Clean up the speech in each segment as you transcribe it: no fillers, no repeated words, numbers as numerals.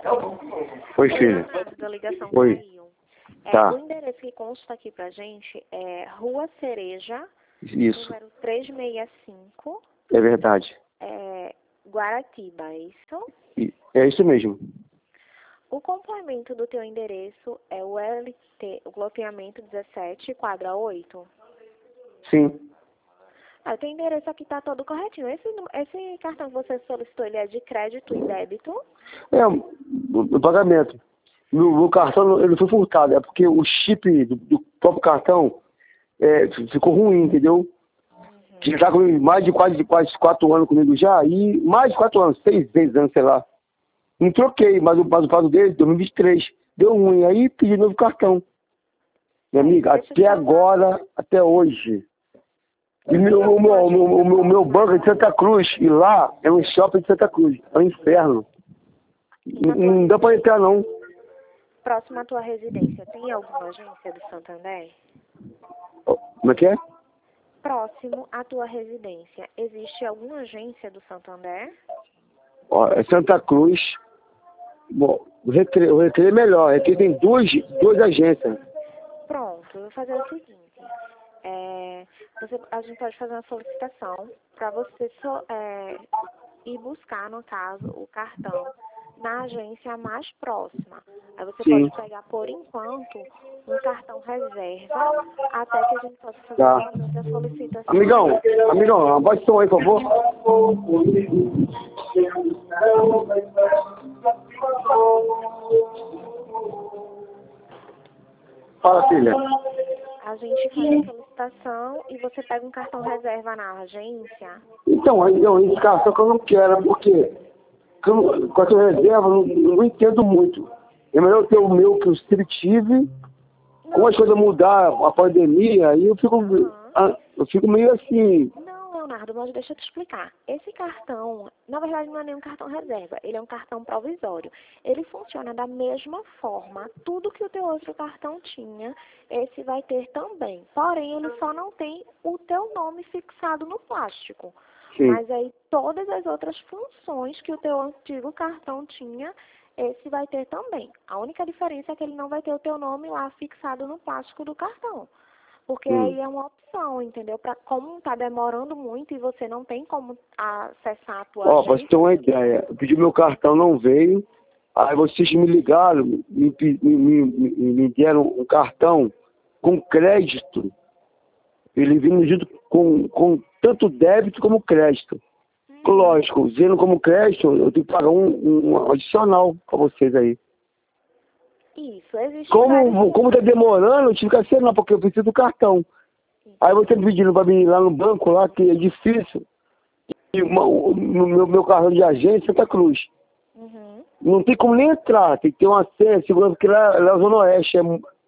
Oi, filha. A ligação Oi. caiu. Tá. O endereço que consta aqui pra gente é Rua Cereja, Isso. número 365, É verdade. Guaratiba, é isso? É isso mesmo. O complemento do teu endereço é o LT, o loteamento 17, quadra 8. Sim. O teu endereço aqui tá todo corretinho. Esse cartão que você solicitou, ele é de crédito e débito? É, o pagamento. Meu cartão ele foi furtado. É porque o chip do próprio cartão ficou ruim, entendeu? Que já tá com mais de quase 4 anos comigo já. E mais de 4 anos, 6 anos, sei lá. Não troquei, mas o prazo dele, 2023, deu ruim. Aí pedi novo cartão. Minha amiga, até agora, até hoje. E o meu banco é de Santa Cruz. E lá é um shopping de Santa Cruz. É um inferno. Não dá pra entrar, não. Próximo à tua residência, tem alguma agência do Santander? Como é que é? Próximo à tua residência, existe alguma agência do Santander? Ó, é Santa Cruz. Bom, o Recreio é melhor. Aqui tem duas agências. Pronto, eu vou fazer o seguinte. A gente pode fazer uma solicitação para você ir buscar, no caso, o cartão na agência mais próxima. Aí você Sim. pode pegar, por enquanto, um cartão reserva até que a gente possa fazer Tá. a solicitação. Amigão, abaixa o som aí, por favor. Fala, filha. A gente faz a solicitação e você pega um cartão reserva na agência. Então, esse cartão que eu não quero, porque com essa reserva eu não entendo muito. É melhor eu ter o meu que eu sempre tive. Como as coisas mudaram, a pandemia, aí eu fico meio assim. Não, Leonardo, mas deixa eu te explicar. Esse cartão, na verdade, não é nenhum cartão reserva. Ele é um cartão provisório. Ele funciona da mesma forma. Tudo que o teu outro cartão tinha, esse vai ter também. Porém, ele só não tem o teu nome fixado no plástico. Sim. Mas aí, todas as outras funções que o teu antigo cartão tinha, esse vai ter também. A única diferença é que ele não vai ter o teu nome lá fixado no plástico do cartão. Porque aí é uma opção, entendeu? Como tá demorando muito e você não tem como acessar a tua Ó, agência. pra você ter uma ideia, eu pedi meu cartão, não veio. Aí vocês me ligaram, me deram um cartão com crédito. Ele vinha junto com tanto débito como crédito. Lógico, vendo como crédito, eu tenho que pagar um adicional para vocês aí. Isso, existe Como tá demorando, eu tive que assinar, porque eu preciso do cartão. Aí você pedindo para mim ir lá no banco, lá, que é difícil. E meu cartão de agência é Santa Cruz. Não tem como nem entrar, tem que ter uma senha, segurança, porque lá é a Zona Oeste,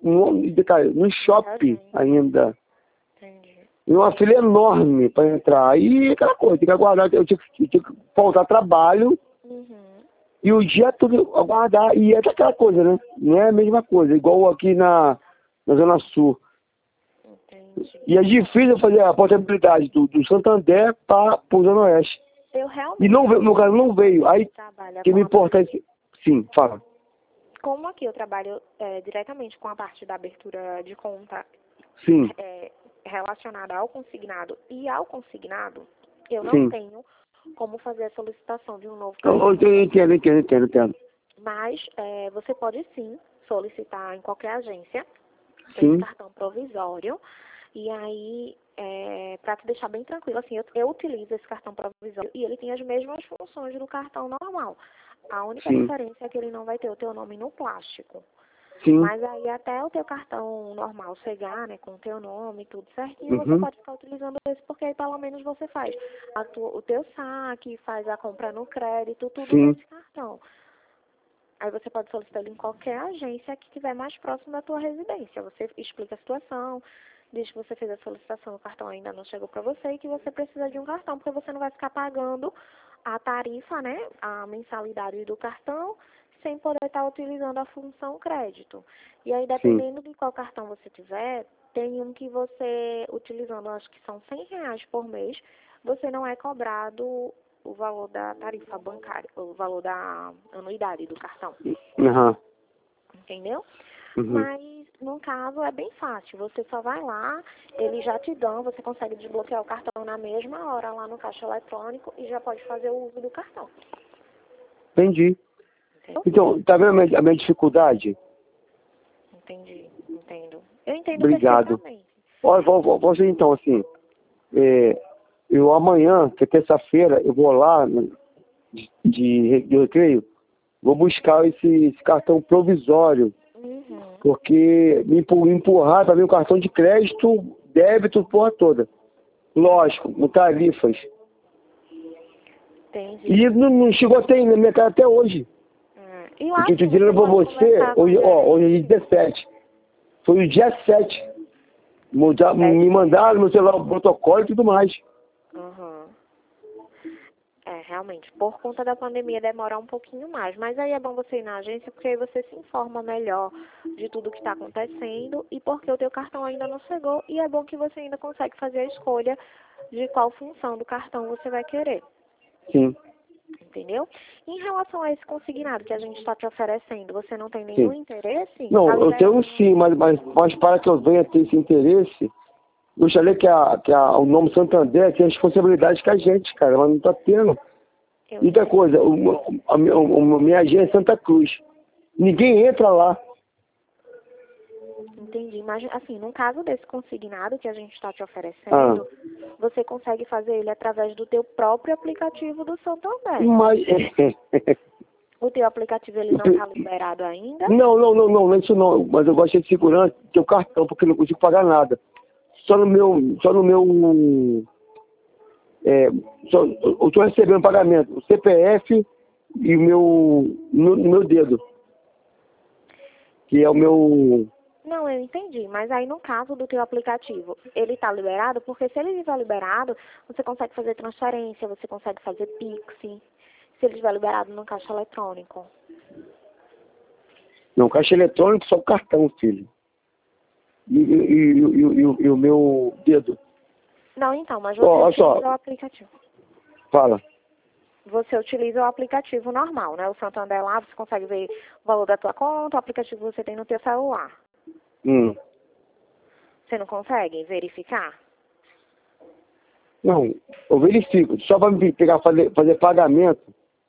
no shopping ainda. Entendi. E uma fila enorme para entrar. Aí aquela coisa, tem que aguardar, eu tinha que faltar trabalho. E o dia todo aguardar, e é aquela coisa, né? Não é a mesma coisa, igual aqui na Zona Sul. Entendi. E é difícil fazer a portabilidade do Santander para o Zona Oeste. Eu realmente... E não veio, meu cara não veio. Aí, que me importa é esse... Sim, fala. Como aqui eu trabalho diretamente com a parte da abertura de conta Sim. Relacionada ao consignado e ao consignado, eu não Sim. tenho como fazer a solicitação de um novo Eu entendo. Mas você pode sim solicitar em qualquer agência Sim. esse cartão provisório. E aí, para te deixar bem tranquilo, assim, eu utilizo esse cartão provisório e ele tem as mesmas funções do cartão normal. A única diferença é que ele não vai ter o teu nome no plástico. Sim. Mas aí até o teu cartão normal chegar, né, com o teu nome e tudo certinho, você pode ficar utilizando esse, porque aí pelo menos você faz o teu saque, faz a compra no crédito, tudo nesse cartão. Aí você pode solicitar ele em qualquer agência que estiver mais próximo da tua residência. Você explica a situação, diz que você fez a solicitação, o cartão ainda não chegou para você e que você precisa de um cartão, porque você não vai ficar pagando a tarifa, né, a mensalidade do cartão, sem poder estar utilizando a função crédito. E aí, dependendo de qual cartão você tiver, tem um que você, utilizando, acho que são R$100 por mês, você não é cobrado o valor da tarifa bancária, o valor da anuidade do cartão. Aham. Entendeu? Uhum. Mas, no caso, é bem fácil. Você só vai lá, eles já te dão, você consegue desbloquear o cartão na mesma hora lá no caixa eletrônico e já pode fazer o uso do cartão. Entendi. Entendeu? Então, tá vendo a minha dificuldade? Entendi, entendo. Eu entendo Obrigado. perfeitamente. Olha, você então, assim, eu amanhã, que é terça-feira, eu vou lá de recreio, vou buscar esse cartão provisório, porque me empurrar para mim o cartão de crédito, débito, porra toda. Lógico, com tarifas. Entendi. E não chegou até na minha cara até hoje. E Eu lá, tô te dizendo pra você, hoje é dia 17. Foi o dia 7. Me mandaram no celular o protocolo e tudo mais. Realmente, por conta da pandemia demora um pouquinho mais, mas aí é bom você ir na agência porque aí você se informa melhor de tudo que está acontecendo e porque o teu cartão ainda não chegou e é bom que você ainda consegue fazer a escolha de qual função do cartão você vai querer. Sim. Entendeu? Em relação a esse consignado que a gente está te oferecendo, você não tem nenhum interesse? Não, eu tenho sim, mas para que eu venha ter esse interesse, eu gostaria que o nome Santander tem responsabilidade com a gente, cara, mas não está tendo. Outra coisa, a minha agência é Santa Cruz. Ninguém entra lá. Entendi. Mas, assim, no caso desse consignado que a gente está te oferecendo, você consegue fazer ele através do teu próprio aplicativo do Santander. Mas... O teu aplicativo, ele não está liberado ainda? Não é isso não. Mas eu gosto de segurança, ter o cartão, porque eu não consigo pagar nada. Só no meu... eu estou recebendo pagamento, o CPF e no meu dedo. Que é o meu... Não, eu entendi, mas aí no caso do teu aplicativo, ele está liberado? Porque se ele estiver liberado, você consegue fazer transferência, você consegue fazer Pix, se ele estiver liberado no caixa eletrônico. Não, caixa eletrônico só o cartão, filho. E o meu dedo. Não, então, mas você utiliza o aplicativo. Fala. Você utiliza o aplicativo normal, né? O Santander lá, você consegue ver o valor da tua conta, o aplicativo você tem no teu celular. Você não consegue verificar? Não, eu verifico. Só para me pegar, fazer pagamento.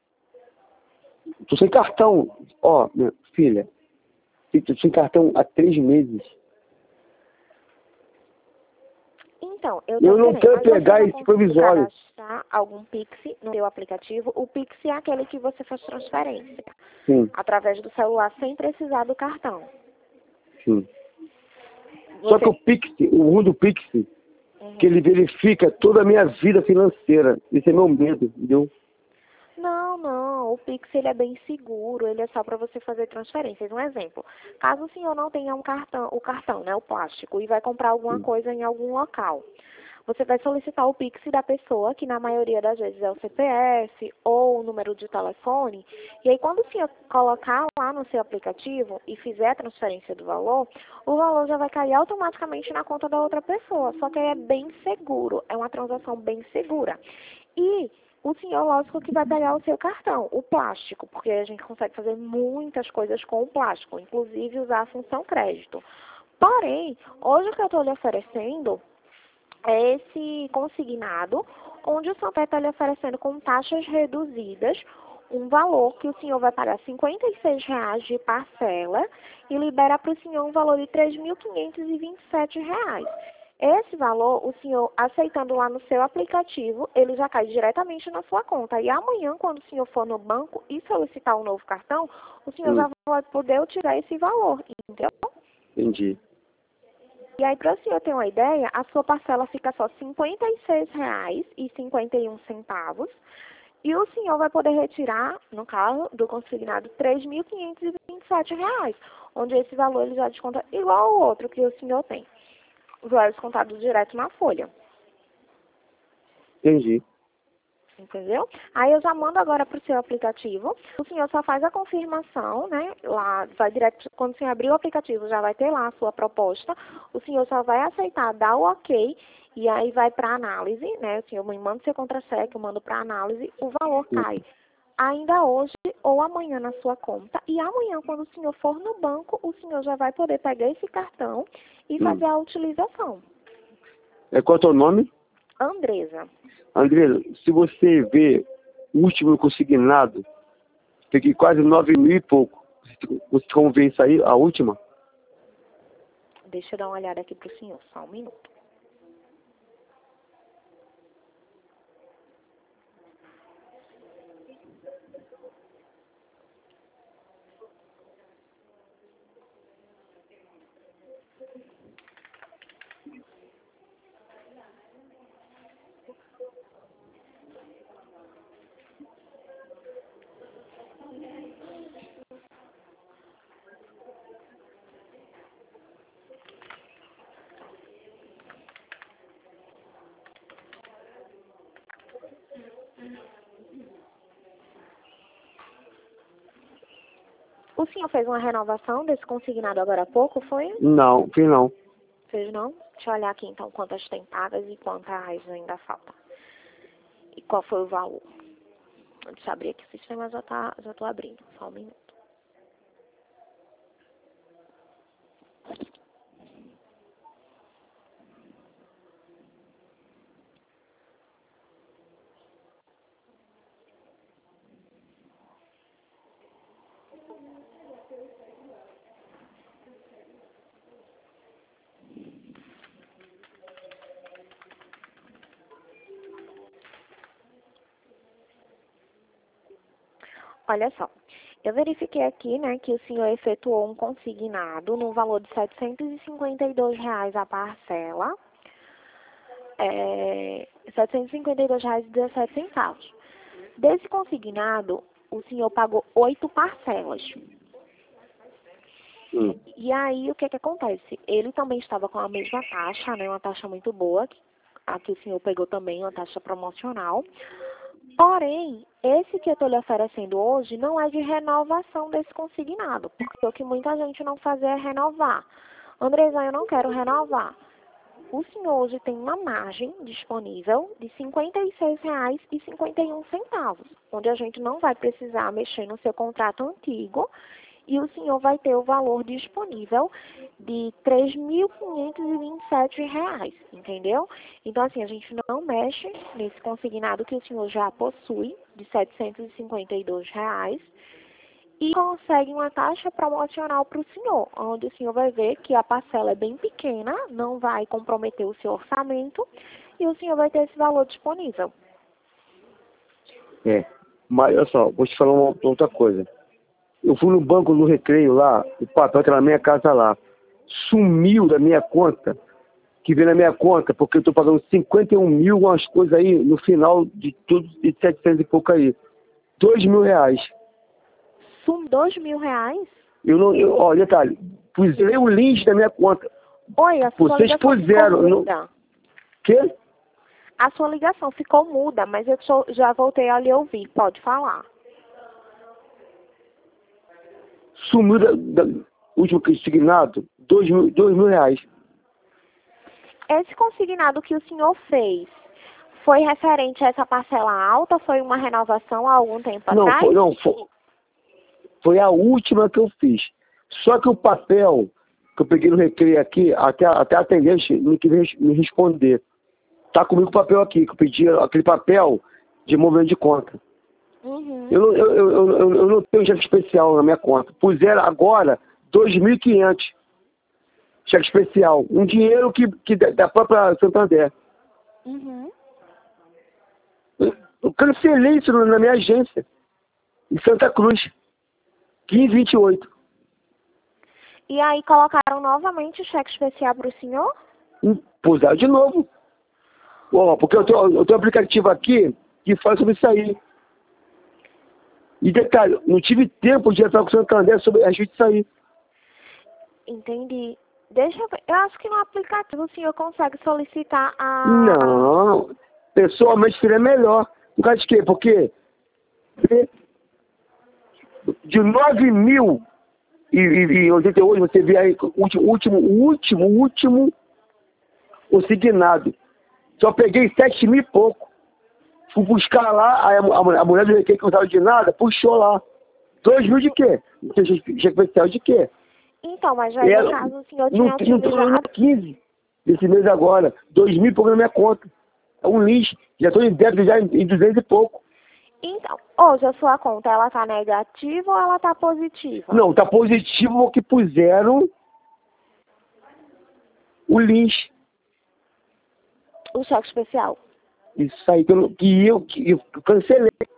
Tô sem cartão. Ó, minha filha, tô sem cartão há 3 meses. Então, eu não quero pegar esse provisório. Cadastrar algum Pix no seu aplicativo. O Pix é aquele que você faz transferência. Sim. Através do celular, sem precisar do cartão. Sim. Só que o Pix, o ruim do Pix, que ele verifica toda a minha vida financeira. Esse é meu medo, entendeu? Não, o Pix ele é bem seguro, ele é só para você fazer transferências. Um exemplo, caso o senhor não tenha o cartão, né, o plástico, e vai comprar alguma coisa em algum local, você vai solicitar o Pix da pessoa, que na maioria das vezes é o CPF ou o número de telefone, e aí quando o senhor colocar lá no seu aplicativo e fizer a transferência do valor, o valor já vai cair automaticamente na conta da outra pessoa, só que aí é bem seguro, é uma transação bem segura. E o senhor, lógico, que vai pegar o seu cartão, o plástico, porque a gente consegue fazer muitas coisas com o plástico, inclusive usar a função crédito. Porém, hoje o que eu estou lhe oferecendo é esse consignado, onde o Santander está lhe oferecendo com taxas reduzidas um valor que o senhor vai pagar R$ 56,00 de parcela e libera para o senhor um valor de R$ 3.527. Esse valor, o senhor aceitando lá no seu aplicativo, ele já cai diretamente na sua conta. E amanhã, quando o senhor for no banco e solicitar um novo cartão, o senhor já vai poder tirar esse valor, entendeu? Entendi. E aí, para o senhor ter uma ideia, a sua parcela fica só R$ 56,51. E o senhor vai poder retirar, no caso do consignado, R$ 3.527, onde esse valor ele já desconta igual ao outro que o senhor tem. Os valores contados direto na folha. Entendi. Entendeu? Aí eu já mando agora para o seu aplicativo. O senhor só faz a confirmação, né? Lá, vai direto, quando o senhor abrir o aplicativo, já vai ter lá a sua proposta. O senhor só vai aceitar, dar o ok. E aí vai para análise, né? Assim, eu mando seu contra-cheque, eu mando para análise, o valor cai ainda hoje ou amanhã na sua conta. E amanhã, quando o senhor for no banco, o senhor já vai poder pegar esse cartão e fazer a utilização. Qual é o teu nome? Andresa. Andresa, se você vê o último consignado, peguei quase 9 mil e pouco. Você convém isso aí, a última? Deixa eu dar uma olhada aqui pro senhor, só um minuto. O senhor fez uma renovação desse consignado agora há pouco, foi? Não, fiz não. Fez não? Deixa eu olhar aqui então quantas tem pagas e quantas ainda faltam. E qual foi o valor? Deixa eu abrir aqui o sistema, já tô abrindo. Só um minuto. Olha só, eu verifiquei aqui, né, que o senhor efetuou um consignado no valor de R$ 752 a parcela, R$ 752,17. Desse consignado, o senhor pagou 8 parcelas. E aí, o que acontece? Ele também estava com a mesma taxa, né, uma taxa muito boa, a que o senhor pegou também, uma taxa promocional. Porém, esse que eu estou lhe oferecendo hoje não é de renovação desse consignado, porque o que muita gente não faz é renovar. Andresa, eu não quero renovar. O senhor hoje tem uma margem disponível de R$ 56,51, onde a gente não vai precisar mexer no seu contrato antigo e o senhor vai ter o valor disponível de R$ 3.527, entendeu? Então, assim, a gente não mexe nesse consignado que o senhor já possui, de R$ 752, e consegue uma taxa promocional para o senhor, onde o senhor vai ver que a parcela é bem pequena, não vai comprometer o seu orçamento, e o senhor vai ter esse valor disponível. Mas olha só, vou te falar uma outra coisa. Eu fui no banco no Recreio lá, o papel que era na minha casa lá, sumiu da minha conta, que veio na minha conta, porque eu estou pagando 51 mil, umas coisas aí, no final de tudo, de 700 e pouco aí. R$ 2.000. R$ 2.000? Olha, detalhe, pusei o link da minha conta. Oi, a sua Vocês ligação puseram. ficou muda. Quê? A sua ligação ficou muda, mas eu já voltei a lhe ouvir. Pode falar. Sumiu da último consignado, R$ 2.000. Esse consignado que o senhor fez foi referente a essa parcela alta? Foi uma renovação há algum tempo atrás? Foi a última que eu fiz. Só que o papel que eu peguei no Recreio aqui, até a atendente não quis me responder. Tá comigo o papel aqui, que eu pedi aquele papel de movimento de conta. Uhum. Eu não tenho cheque especial na minha conta. Puseram agora 2.500 cheque especial. Um dinheiro que da própria Santander. Uhum. Eu cancelei isso na minha agência, em Santa Cruz, 1528. E aí colocaram novamente o cheque especial para o senhor? Puseram de novo. Porque eu tenho um aplicativo aqui que fala sobre isso aí. E detalhe, não tive tempo de entrar com o Santander sobre a gente sair. Entendi. Deixa eu ver. Eu acho que no aplicativo o senhor consegue solicitar a... Não, pessoalmente seria melhor. Por causa de quê? Porque de 9.088 você vê aí o último consignado. Só peguei 7 mil e pouco. Fui buscar lá, aí a mulher do Requiem que não sabe de nada, puxou lá. 2 mil de quê? Cheque de quê? Então, mas aí no caso o senhor tinha Não utilizado... 15 esse mês agora. 2 mil e pouco na minha conta. É um lixo. Já estou em débito já em 200 e pouco. Então, hoje a sua conta, ela tá negativa ou ela tá positiva? Não, tá positivo o que puseram o lixo. O cheque especial. Isso aí que eu cancelei.